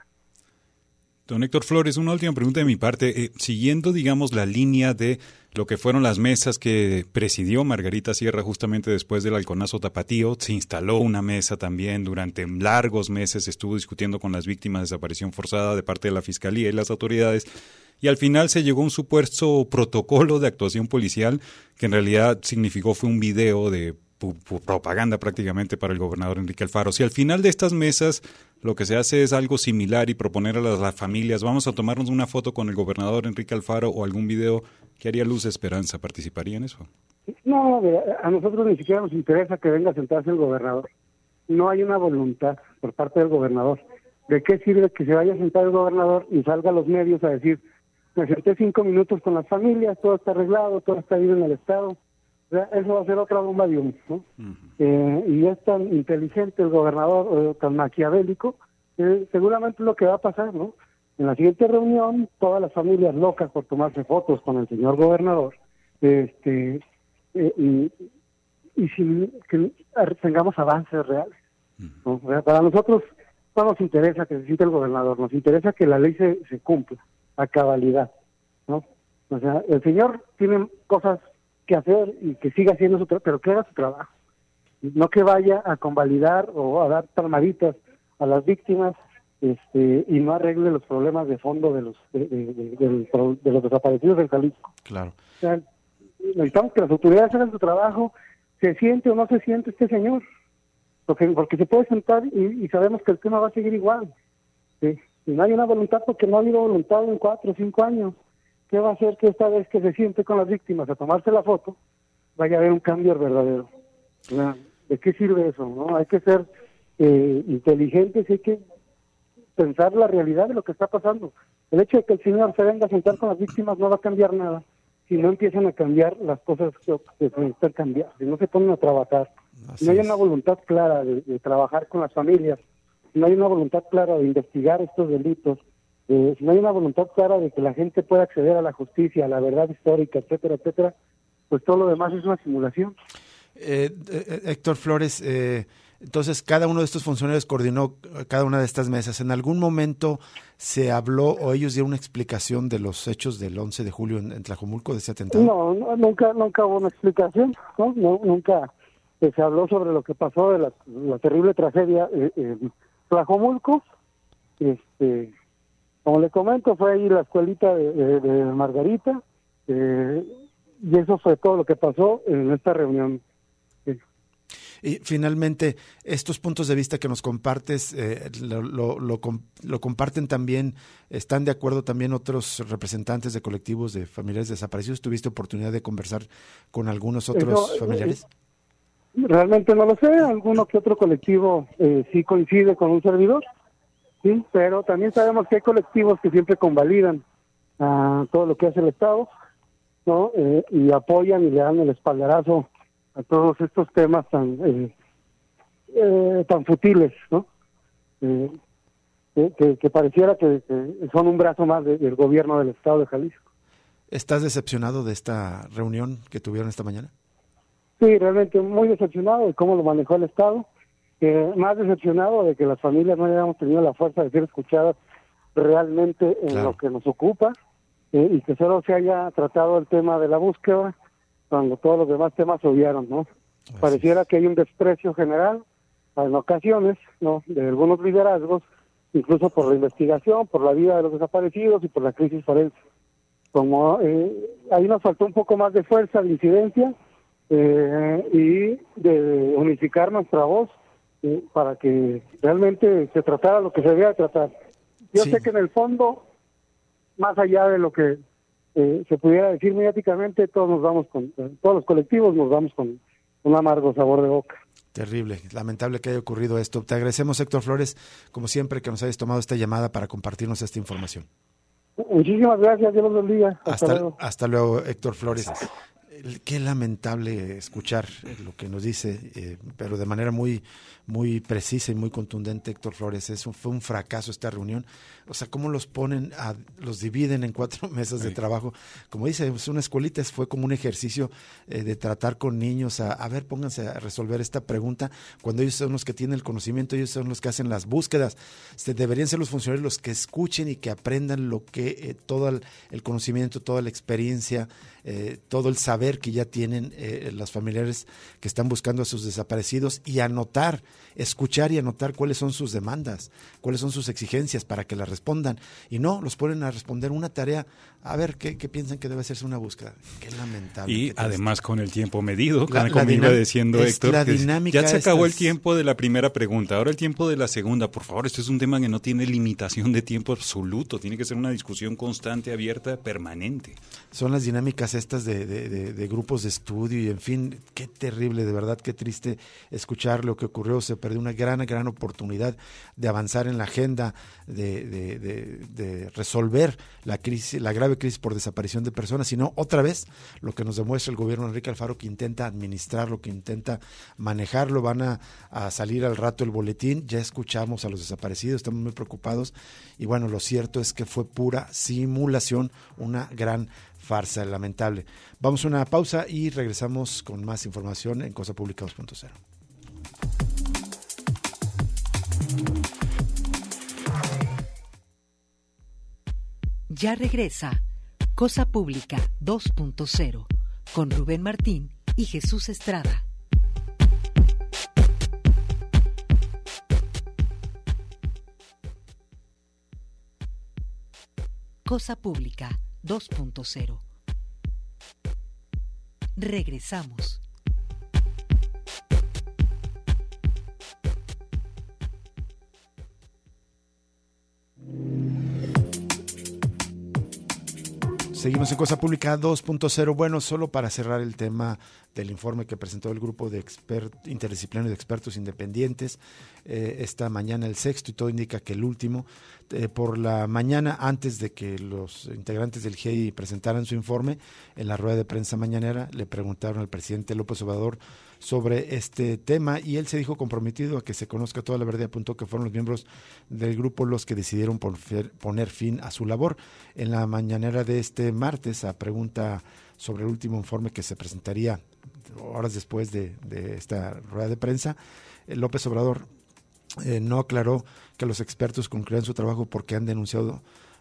Don Héctor Flores, una última pregunta de mi parte. Eh, siguiendo, digamos, la línea de lo que fueron las mesas que presidió Margarita Sierra justamente después del halconazo tapatío, se instaló una mesa también durante largos meses, estuvo discutiendo con las víctimas de desaparición forzada de parte de la Fiscalía y las autoridades, y al final se llegó a un supuesto protocolo de actuación policial que en realidad significó fue un video de propaganda prácticamente para el gobernador Enrique Alfaro. Si al final de estas mesas lo que se hace es algo similar y proponer a las, las familias, vamos a tomarnos una foto con el gobernador Enrique Alfaro o algún video, ¿qué haría Luz de Esperanza? ¿Participaría en eso? No, a nosotros ni siquiera nos interesa que venga a sentarse el gobernador. No hay una voluntad por parte del gobernador. ¿De qué sirve que se vaya a sentar el gobernador y salga a los medios a decir, me senté cinco minutos con las familias, todo está arreglado, todo está bien en el Estado? O sea, eso va a ser otra bomba de humo, ¿no? Uh-huh. eh, y es tan inteligente el gobernador, eh, tan maquiavélico, eh, seguramente es lo que va a pasar, ¿no? En la siguiente reunión, todas las familias locas por tomarse fotos con el señor gobernador, este, eh, y, y sin que tengamos avances reales, ¿no? O sea, para nosotros no nos interesa que se siente el gobernador, nos interesa que la ley se, se cumpla a cabalidad, ¿no? O sea, el señor tiene cosas que hacer y que siga haciendo su trabajo, pero que haga su trabajo, no que vaya a convalidar o a dar palmaditas a las víctimas este y no arregle los problemas de fondo de los de, de, de, de, de los desaparecidos en Jalisco. Claro. O sea, necesitamos que las autoridades hagan su trabajo, se siente o no se siente este señor, porque, porque se puede sentar y, y sabemos que el tema va a seguir igual, ¿sí? Y no hay una voluntad porque no ha habido voluntad en cuatro o cinco años. ¿Qué va a hacer que esta vez que se siente con las víctimas a tomarse la foto vaya a haber un cambio verdadero? O sea, ¿de qué sirve eso? ¿No? Hay que ser eh, inteligentes, hay que pensar la realidad de lo que está pasando. El hecho de que el señor se venga a sentar con las víctimas no va a cambiar nada si no empiezan a cambiar las cosas que, que se necesitan cambiar, si no se ponen a trabajar. Así no hay una voluntad clara de, de trabajar con las familias, no hay una voluntad clara de investigar estos delitos, Eh, si no hay una voluntad clara de que la gente pueda acceder a la justicia, a la verdad histórica, etcétera, etcétera, pues todo lo demás es una simulación. Eh, eh, Héctor Flores, eh, entonces cada uno de estos funcionarios coordinó cada una de estas mesas. ¿En algún momento se habló o ellos dieron una explicación de los hechos del once de julio en, en Tlajomulco, de ese atentado? No, no nunca, nunca hubo una explicación, ¿no? no nunca eh, se habló sobre lo que pasó de la, la terrible tragedia eh, en Tlajomulco. Este... Como le comento, fue ahí la escuelita de, de, de Margarita, eh, y eso fue todo lo que pasó en esta reunión. Sí. Y finalmente, estos puntos de vista que nos compartes, eh, lo, lo, lo, lo comparten también, ¿están de acuerdo también otros representantes de colectivos de familiares desaparecidos? ¿Tuviste oportunidad de conversar con algunos otros Eso, familiares? Eh, realmente no lo sé, alguno que otro colectivo eh, sí coincide con un servidor, sí, pero también sabemos que hay colectivos que siempre convalidan a todo lo que hace el Estado, ¿no? Eh, y apoyan y le dan el espaldarazo a todos estos temas tan eh, eh, tan futiles, ¿no? Eh, que, que pareciera que, que son un brazo más de, del gobierno del Estado de Jalisco. ¿Estás decepcionado de esta reunión que tuvieron esta mañana? Sí, realmente muy decepcionado de cómo lo manejó el Estado, eh, más decepcionado de que las familias no hayamos tenido la fuerza de ser escuchadas realmente en Claro. lo que nos ocupa, eh, y que solo se haya tratado el tema de la búsqueda cuando todos los demás temas se obviaron, ¿no? Así Pareciera es. que hay un desprecio general en ocasiones, ¿no?, de algunos liderazgos, incluso por la investigación, por la vida de los desaparecidos y por la crisis forense. Como eh, ahí nos faltó un poco más de fuerza, de incidencia, eh, y de unificar nuestra voz eh, para que realmente se tratara lo que se debía tratar. Yo Sí. sé que en el fondo, más allá de lo que eh, se pudiera decir mediáticamente, todos nos vamos con, todos los colectivos nos vamos con un amargo sabor de boca. Terrible, lamentable que haya ocurrido esto. Te agradecemos, Héctor Flores, como siempre, que nos hayas tomado esta llamada para compartirnos esta información. Muchísimas gracias, Dios los bendiga. Hasta, Hasta, luego. hasta luego, Héctor Flores. El- Qué lamentable escuchar lo que nos dice, eh, pero de manera muy muy precisa y muy contundente, Héctor Flores. Es un, fue un fracaso esta reunión. O sea, cómo los ponen, a, los dividen en cuatro mesas de Sí. trabajo. Como dice, es una escuelita, fue como un ejercicio eh, de tratar con niños a, a ver, pónganse a resolver esta pregunta, cuando ellos son los que tienen el conocimiento, ellos son los que hacen las búsquedas. Este, deberían ser los funcionarios los que escuchen y que aprendan lo que, eh, todo el, el conocimiento, toda la experiencia, eh, todo el saber que ya tienen eh, los familiares que están buscando a sus desaparecidos, y anotar, escuchar y anotar cuáles son sus demandas, cuáles son sus exigencias para que las respondan, y no, los ponen a responder una tarea, a ver qué, qué piensan que debe hacerse una búsqueda. Qué lamentable. Y qué triste. además con el tiempo medido, La- como la iba dinam- diciendo es Héctor, la que dinámica ya se acabó el estas- tiempo de la primera pregunta, ahora el tiempo de la segunda. Por favor, esto es un tema que no tiene limitación de tiempo absoluto, tiene que ser una discusión constante, abierta, permanente. Son las dinámicas estas de, de, de, de grupos de estudio y en fin, qué terrible, de verdad, qué triste escuchar lo que ocurrió. Se perdió una gran, gran oportunidad de avanzar en la agenda, de, de, de, de resolver la crisis, la grave crisis por desaparición de personas, sino otra vez lo que nos demuestra el gobierno de Enrique Alfaro, que intenta administrarlo, que intenta manejarlo. Van a, a salir al rato el boletín, ya escuchamos a los desaparecidos, estamos muy preocupados, y bueno, lo cierto es que fue pura simulación, una gran farsa, lamentable. Vamos a una pausa y regresamos con más información en Cosa Pública dos punto cero. Ya regresa Cosa Pública dos punto cero con Rubén Martín y Jesús Estrada. Cosa Pública dos punto cero. Regresamos. Seguimos en Cosa Pública dos punto cero. Bueno, solo para cerrar el tema del informe que presentó el grupo de expert, interdisciplinario de expertos independientes eh, esta mañana, el sexto, y todo indica que el último. Eh, por la mañana, antes de que los integrantes del G I presentaran su informe, en la rueda de prensa mañanera le preguntaron al presidente López Obrador sobre este tema, y él se dijo comprometido a que se conozca toda la verdad, y apuntó que fueron los miembros del grupo los que decidieron poner fin a su labor. En la mañanera de este martes, a pregunta sobre el último informe que se presentaría horas después de, de esta rueda de prensa, López Obrador eh, no aclaró que los expertos concluyan su trabajo porque han denunciado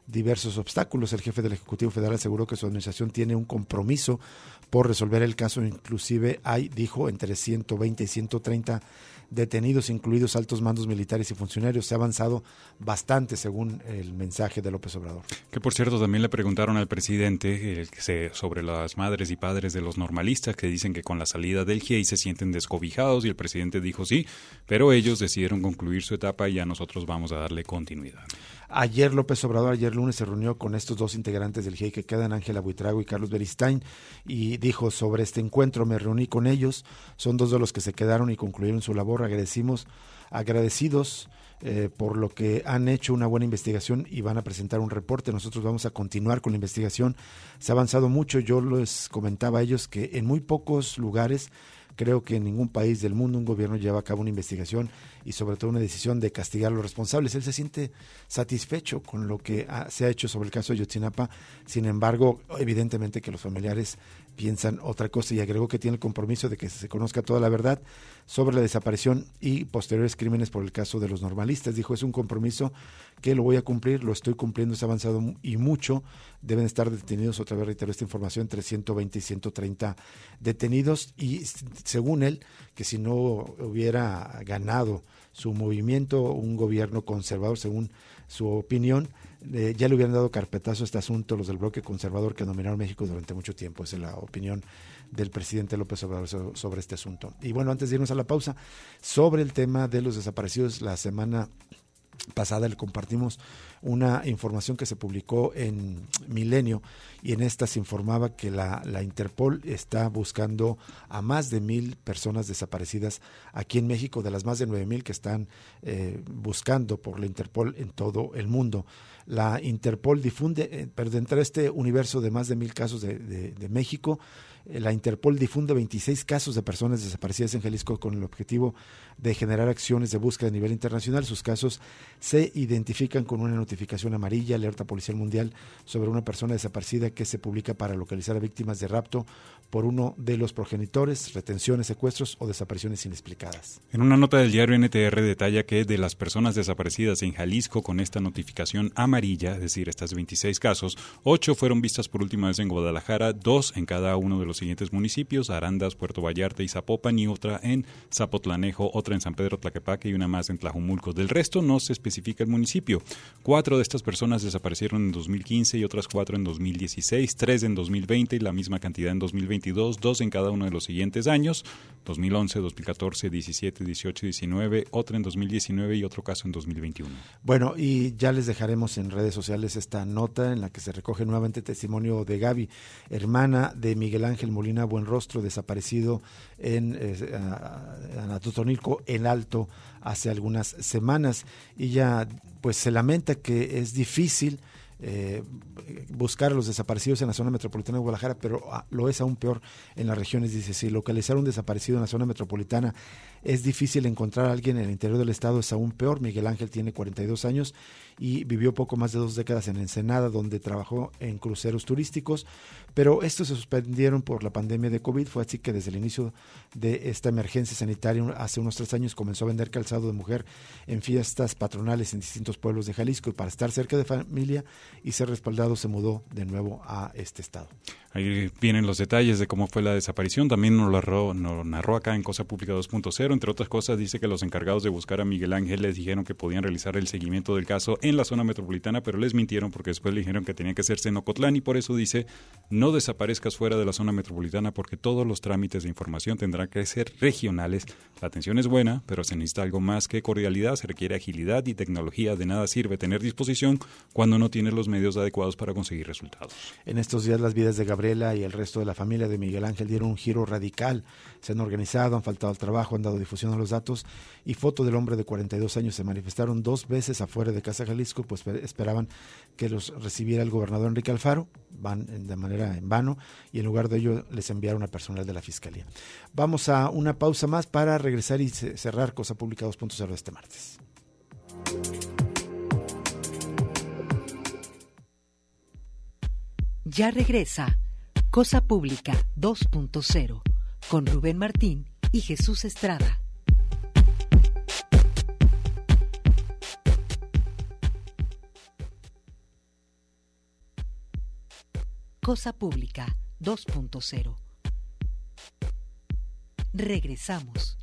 diversos obstáculos. El jefe del Ejecutivo Federal aseguró que su administración tiene un compromiso por resolver el caso. Inclusive hay, dijo, entre ciento veinte y ciento treinta detenidos, incluidos altos mandos militares y funcionarios. Se ha avanzado bastante, según el mensaje de López Obrador. Que, por cierto, también le preguntaron al presidente eh, se, sobre las madres y padres de los normalistas que dicen que con la salida del G I E I se sienten descobijados, y el presidente dijo sí, pero ellos decidieron concluir su etapa y ya nosotros vamos a darle continuidad. Ayer López Obrador, ayer lunes, se reunió con estos dos integrantes del G I E I que quedan, Ángela Buitrago y Carlos Beristain, y dijo sobre este encuentro: me reuní con ellos, son dos de los que se quedaron y concluyeron su labor, agradecimos, agradecidos eh, por lo que han hecho una buena investigación y van a presentar un reporte. Nosotros vamos a continuar con la investigación. Se ha avanzado mucho. Yo les comentaba a ellos que en muy pocos lugares, creo que en ningún país del mundo, un gobierno lleva a cabo una investigación y sobre todo una decisión de castigar a los responsables. Él se siente satisfecho con lo que ha, se ha hecho sobre el caso de Ayotzinapa. Sin embargo, evidentemente que los familiares piensan otra cosa, y agregó que tiene el compromiso de que se conozca toda la verdad sobre la desaparición y posteriores crímenes por el caso de los normalistas. Dijo, es un compromiso que lo voy a cumplir, lo estoy cumpliendo, se ha avanzado y mucho. Deben estar detenidos, otra vez reitero esta información, entre ciento veinte y ciento treinta detenidos, y según él, que si no hubiera ganado su movimiento un gobierno conservador, según su opinión, eh, ya le hubieran dado carpetazo a este asunto los del bloque conservador que dominaron México durante mucho tiempo. Esa es la opinión del presidente López Obrador sobre este asunto. Y bueno, antes de irnos a la pausa, sobre el tema de los desaparecidos, la semana pasada le compartimos una información que se publicó en Milenio, y en esta se informaba que la, la Interpol está buscando a más de mil personas desaparecidas aquí en México, de las más de nueve mil que están eh, buscando por la Interpol en todo el mundo. La Interpol difunde, eh, pero dentro de este universo de más de mil casos de, de, de México, eh, la Interpol difunde veintiséis casos de personas desaparecidas en Jalisco con el objetivo de generar acciones de búsqueda a nivel internacional. Sus casos se identifican con una notificación amarilla, alerta policial mundial sobre una persona desaparecida, que se publica para localizar a víctimas de rapto por uno de los progenitores, retenciones, secuestros o desapariciones inexplicadas. En una nota del diario N T R detalla que de las personas desaparecidas en Jalisco con esta notificación amarilla, es decir, estas veintiséis casos, ocho fueron vistas por última vez en Guadalajara, dos en cada uno de los siguientes municipios: Arandas, Puerto Vallarta y Zapopan, y otra en Zapotlanejo, otra en San Pedro Tlaquepaque y una más en Tlajumulco. Del resto no se especifica el municipio. Cuatro de estas personas desaparecieron en dos mil quince y otras cuatro en dos mil dieciséis, tres en dos mil veinte y la misma cantidad en dos mil veintidós, dos en cada uno de los siguientes años, dos mil once, dos mil catorce, diecisiete, dieciocho y diecinueve, otra en dos mil diecinueve y otro caso en dos mil veintiuno. Bueno, y ya les dejaremos en redes sociales esta nota en la que se recoge nuevamente testimonio de Gaby, hermana de Miguel Ángel Molina Buenrostro, desaparecido en eh, Anatotonilco, en Alto, hace algunas semanas. Ella pues se lamenta que es difícil Eh, buscar a los desaparecidos en la zona metropolitana de Guadalajara, pero ah, lo es aún peor en las regiones. Dice, si localizar un desaparecido en la zona metropolitana es difícil, encontrar a alguien en el interior del estado es aún peor. Miguel Ángel tiene cuarenta y dos años y vivió poco más de dos décadas en Ensenada, donde trabajó en cruceros turísticos, pero estos se suspendieron por la pandemia de COVID. Fue así que desde el inicio de esta emergencia sanitaria, hace unos tres años, comenzó a vender calzado de mujer en fiestas patronales en distintos pueblos de Jalisco, y para estar cerca de familia y ser respaldado se mudó de nuevo a este estado. Ahí vienen los detalles de cómo fue la desaparición. También nos lo narró, nos narró acá en Cosa Pública dos punto cero. Entre otras cosas, dice que los encargados de buscar a Miguel Ángel les dijeron que podían realizar el seguimiento del caso en la zona metropolitana, pero les mintieron porque después le dijeron que tenía que hacerse en Ocotlán, y por eso dice, no desaparezcas fuera de la zona metropolitana porque todos los trámites de información tendrán que ser regionales. La atención es buena, pero se necesita algo más que cordialidad, se requiere agilidad y tecnología. De nada sirve tener disposición cuando no tienes los medios adecuados para conseguir resultados. En estos días las vidas de Gabriela y el resto de la familia de Miguel Ángel dieron un giro radical. Se han organizado, han faltado al trabajo, han dado difusión a los datos, y foto del hombre de cuarenta y dos años. Se manifestaron dos veces afuera de Casa Jalisco, pues esperaban que los recibiera el gobernador Enrique Alfaro, van de manera en vano, y en lugar de ello les enviaron a personal de la Fiscalía. Vamos a una pausa más para regresar y cerrar Cosa Pública dos punto cero este martes. Ya regresa Cosa Pública dos punto cero con Rubén Martín y Jesús Estrada. Cosa Pública dos punto cero. Regresamos.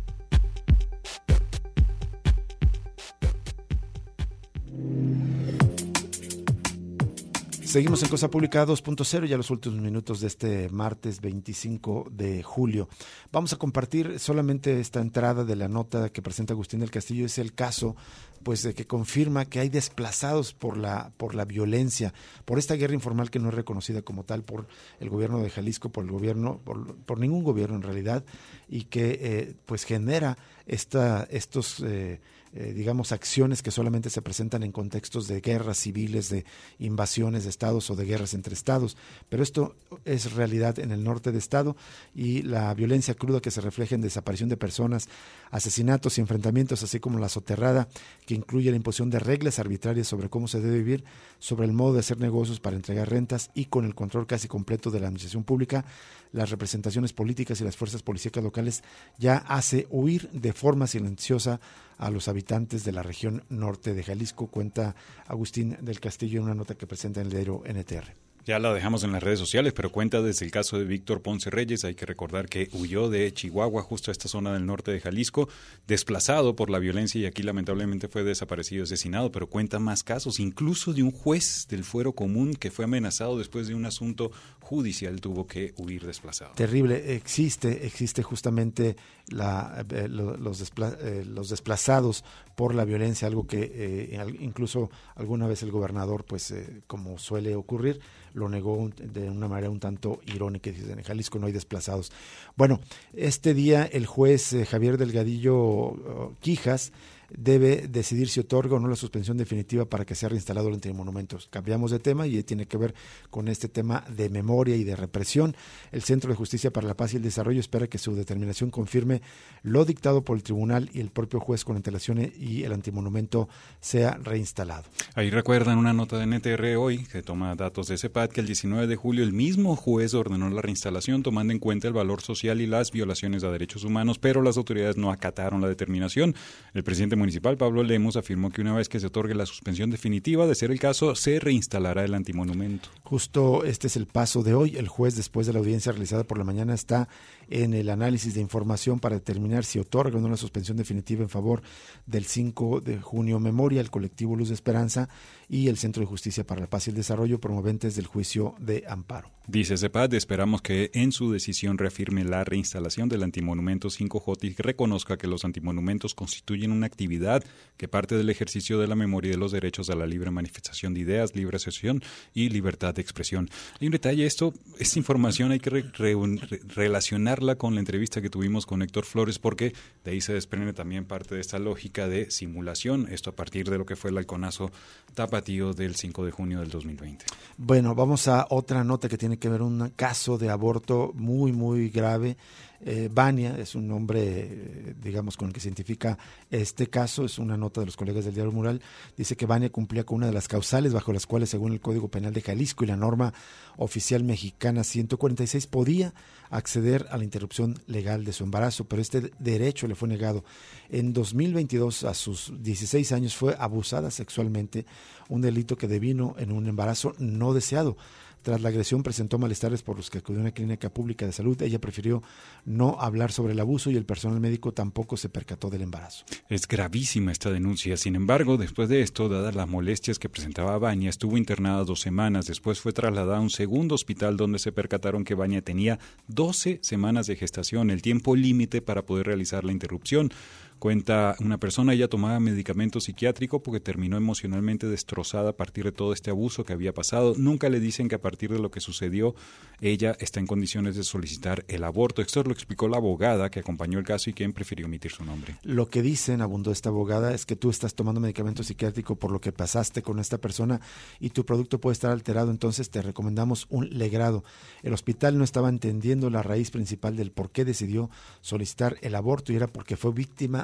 Seguimos en Cosa Pública dos punto cero, ya los últimos minutos de este martes veinticinco de julio. Vamos a compartir solamente esta entrada de la nota que presenta Agustín del Castillo. Es el caso pues de que confirma que hay desplazados por la por la violencia, por esta guerra informal que no es reconocida como tal por el gobierno de Jalisco, por el gobierno, por, por ningún gobierno en realidad, y que eh, pues genera esta estos eh, Eh, digamos, acciones que solamente se presentan en contextos de guerras civiles, de invasiones de estados o de guerras entre estados. Pero esto es realidad en el norte de estado, y la violencia cruda que se refleja en desaparición de personas, asesinatos y enfrentamientos, así como la soterrada, que incluye la imposición de reglas arbitrarias sobre cómo se debe vivir, sobre el modo de hacer negocios para entregar rentas, y con el control casi completo de la administración pública, las representaciones políticas y las fuerzas policíacas locales, ya hace huir de forma silenciosa a los habitantes de la región norte de Jalisco, cuenta Agustín del Castillo en una nota que presenta en el diario N T R. Ya la dejamos en las redes sociales, pero cuenta desde el caso de Víctor Ponce Reyes. Hay que recordar que huyó de Chihuahua, justo a esta zona del norte de Jalisco, desplazado por la violencia, y aquí lamentablemente fue desaparecido, asesinado. Pero cuenta más casos, incluso de un juez del fuero común que fue amenazado después de un asunto judicial, tuvo que huir desplazado. Terrible. Existe, existe justamente la, eh, los, despla, eh, los desplazados por la violencia, algo que eh, incluso alguna vez el gobernador, pues eh, como suele ocurrir, lo negó de una manera un tanto irónica. Dice, en Jalisco no hay desplazados. Bueno, este día el juez eh, Javier Delgadillo uh, Quijas debe decidir si otorga o no la suspensión definitiva para que sea reinstalado el antimonumentos. Cambiamos de tema y tiene que ver con este tema de memoria y de represión. El Centro de Justicia para la Paz y el Desarrollo espera que su determinación confirme lo dictado por el tribunal y el propio juez con antelación, y el antimonumento sea reinstalado. Ahí recuerdan una nota de N T R hoy que toma datos de CEPAD, que el diecinueve de julio el mismo juez ordenó la reinstalación tomando en cuenta el valor social y las violaciones a derechos humanos, pero las autoridades no acataron la determinación. El presidente municipal, Pablo Lemos, afirmó que una vez que se otorgue la suspensión definitiva, de ser el caso, se reinstalará el antimonumento. Justo este es el paso de hoy. El juez, después de la audiencia realizada por la mañana, está en el análisis de información para determinar si otorga o no la suspensión definitiva en favor del cinco de junio Memoria, el colectivo Luz de Esperanza y el Centro de Justicia para la Paz y el Desarrollo, promoventes del juicio de amparo. Dice CEPAD, esperamos que en su decisión reafirme la reinstalación del antimonumento cinco J y reconozca que los antimonumentos constituyen una actividad que parte del ejercicio de la memoria y de los derechos a la libre manifestación de ideas, libre asociación y libertad de expresión. Hay un detalle, esto, esta información hay que re, re, re, relacionarla con la entrevista que tuvimos con Héctor Flores, porque de ahí se desprende también parte de esta lógica de simulación, esto a partir de lo que fue el halconazo tapatío del cinco de junio del dos mil veinte. Bueno, vamos a otra nota que tiene que ver un caso de aborto muy, muy grave. Eh, Vania es un nombre, eh, digamos, con el que se identifica este caso. Es una nota de los colegas del Diario Mural. Dice que Vania cumplía con una de las causales bajo las cuales, según el Código Penal de Jalisco y la norma oficial mexicana ciento cuarenta y seis, podía acceder a la interrupción legal de su embarazo, pero este derecho le fue negado. En dos mil veintidós, a sus dieciséis años, fue abusada sexualmente, un delito que devino en un embarazo no deseado. Tras la agresión presentó malestares por los que acudió a una clínica pública de salud. Ella prefirió no hablar sobre el abuso y el personal médico tampoco se percató del embarazo. Es gravísima esta denuncia. Sin embargo, después de esto, dadas las molestias que presentaba Vania, estuvo internada dos semanas. Después fue trasladada a un segundo hospital donde se percataron que Vania tenía doce semanas de gestación, el tiempo límite para poder realizar la interrupción. Cuenta una persona, ella tomaba medicamento psiquiátrico porque terminó emocionalmente destrozada a partir de todo este abuso que había pasado. Nunca le dicen que a partir de lo que sucedió, ella está en condiciones de solicitar el aborto. Esto lo explicó la abogada que acompañó el caso y quien prefirió omitir su nombre. Lo que dicen, abundó esta abogada, es que tú estás tomando medicamento psiquiátrico por lo que pasaste con esta persona y tu producto puede estar alterado, entonces te recomendamos un legrado. El hospital no estaba entendiendo la raíz principal del por qué decidió solicitar el aborto, y era porque fue víctima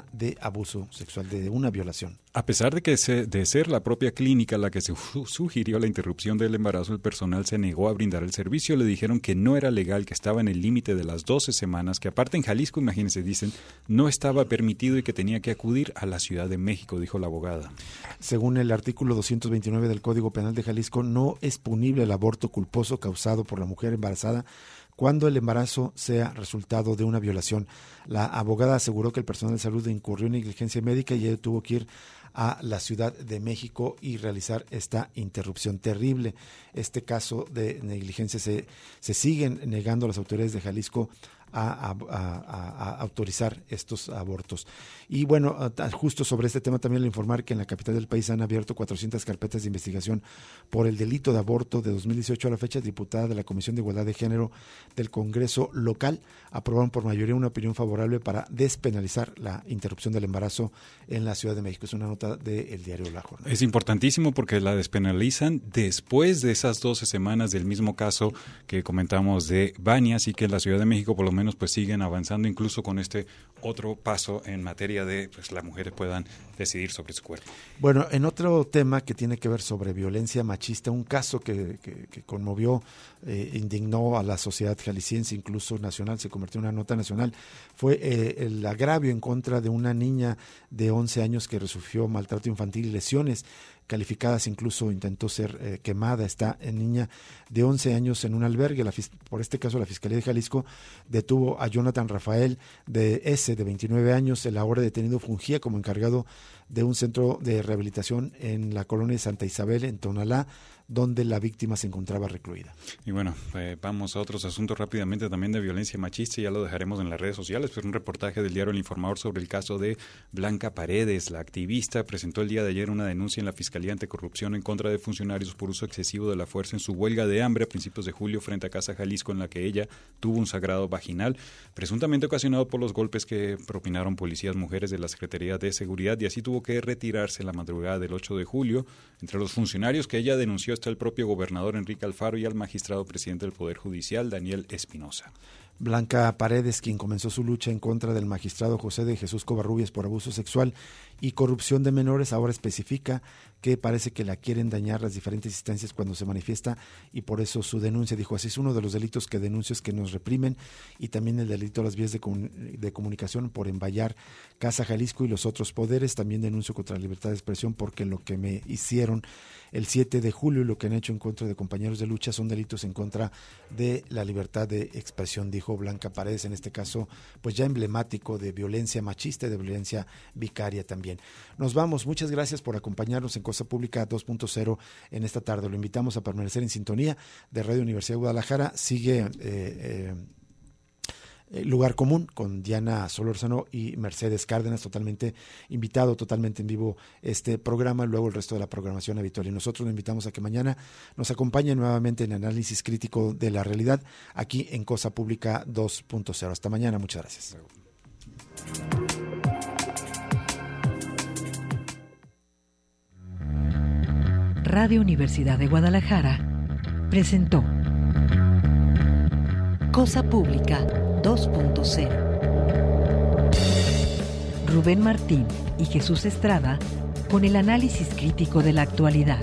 tema de abuso sexual, de una violación. A pesar de que se, de ser la propia clínica la que se su, sugirió la interrupción del embarazo, el personal se negó a brindar el servicio. Le dijeron que no era legal, que estaba en el límite de las doce semanas, que aparte en Jalisco, imagínense, dicen, no estaba permitido y que tenía que acudir a la Ciudad de México, dijo la abogada. Según el artículo doscientos veintinueve del Código Penal de Jalisco, no es punible el aborto culposo causado por la mujer embarazada cuando el embarazo sea resultado de una violación. La abogada aseguró que el personal de salud incurrió en negligencia médica y ella tuvo que ir a la Ciudad de México y realizar esta interrupción terrible. Este caso de negligencia se, se siguen negando las autoridades de Jalisco A, a, a, a autorizar estos abortos. Y bueno, justo sobre este tema también le informar que en la capital del país han abierto cuatrocientas carpetas de investigación por el delito de aborto. De dos mil dieciocho a la fecha, diputada de la Comisión de Igualdad de Género del Congreso local aprobaron por mayoría una opinión favorable para despenalizar la interrupción del embarazo en la Ciudad de México. Es una nota del diario La Jornada. Es importantísimo porque la despenalizan después de esas doce semanas del mismo caso que comentamos de Bania, así que en la Ciudad de México por lo menos pues siguen avanzando incluso con este otro paso en materia de pues las mujeres puedan decidir sobre su cuerpo. Bueno, en otro tema que tiene que ver sobre violencia machista, un caso que, que, que conmovió, eh, indignó a la sociedad jalisciense, incluso nacional, se convirtió en una nota nacional, fue eh, el agravio en contra de una niña de once años que sufrió maltrato infantil y lesiones calificadas, incluso intentó ser eh, quemada. Esta eh, niña de once años en un albergue. La, por este caso, la Fiscalía de Jalisco detuvo a Jonathan Rafael de S, de veintinueve años. El ahora detenido fungía como encargado de un centro de rehabilitación en la colonia de Santa Isabel, en Tonalá, donde la víctima se encontraba recluida. Y bueno, eh, vamos a otros asuntos rápidamente también de violencia machista, ya lo dejaremos en las redes sociales, pero un reportaje del diario El Informador sobre el caso de Blanca Paredes. La activista presentó el día de ayer una denuncia en la Fiscalía Anticorrupción en contra de funcionarios por uso excesivo de la fuerza en su huelga de hambre a principios de julio frente a Casa Jalisco, en la que ella tuvo un sangrado vaginal, presuntamente ocasionado por los golpes que propinaron policías mujeres de la Secretaría de Seguridad, y así tuvo que retirarse la madrugada del ocho de julio. Entre los funcionarios que ella denunció está el propio gobernador Enrique Alfaro y al magistrado presidente del Poder Judicial, Daniel Espinosa. Blanca Paredes, quien comenzó su lucha en contra del magistrado José de Jesús Covarrubias por abuso sexual y corrupción de menores, ahora especifica que parece que la quieren dañar las diferentes instancias cuando se manifiesta, y por eso su denuncia. Dijo, así es uno de los delitos que denuncio es que nos reprimen, y también el delito a las vías de, comun- de comunicación por envallar Casa Jalisco y los otros poderes. También denuncio contra la libertad de expresión porque lo que me hicieron el siete de julio y lo que han hecho en contra de compañeros de lucha son delitos en contra de la libertad de expresión, dijo Blanca Paredes, en este caso pues ya emblemático de violencia machista y de violencia vicaria también. Nos vamos, muchas gracias por acompañarnos en Cosa Pública dos punto cero en esta tarde. Lo invitamos a permanecer en sintonía de Radio Universidad de Guadalajara. Sigue eh, eh, Lugar Común con Diana Solórzano y Mercedes Cárdenas, totalmente invitado, totalmente en vivo este programa, luego el resto de la programación habitual. Y nosotros lo invitamos a que mañana nos acompañe nuevamente en análisis crítico de la realidad aquí en Cosa Pública dos punto cero. Hasta mañana, muchas gracias. Radio Universidad de Guadalajara presentó Cosa Pública dos punto cero. Rubén Martín y Jesús Estrada con el análisis crítico de la actualidad.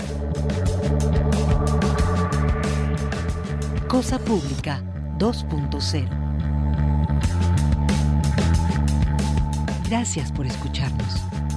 Cosa Pública dos punto cero. Gracias por escucharnos.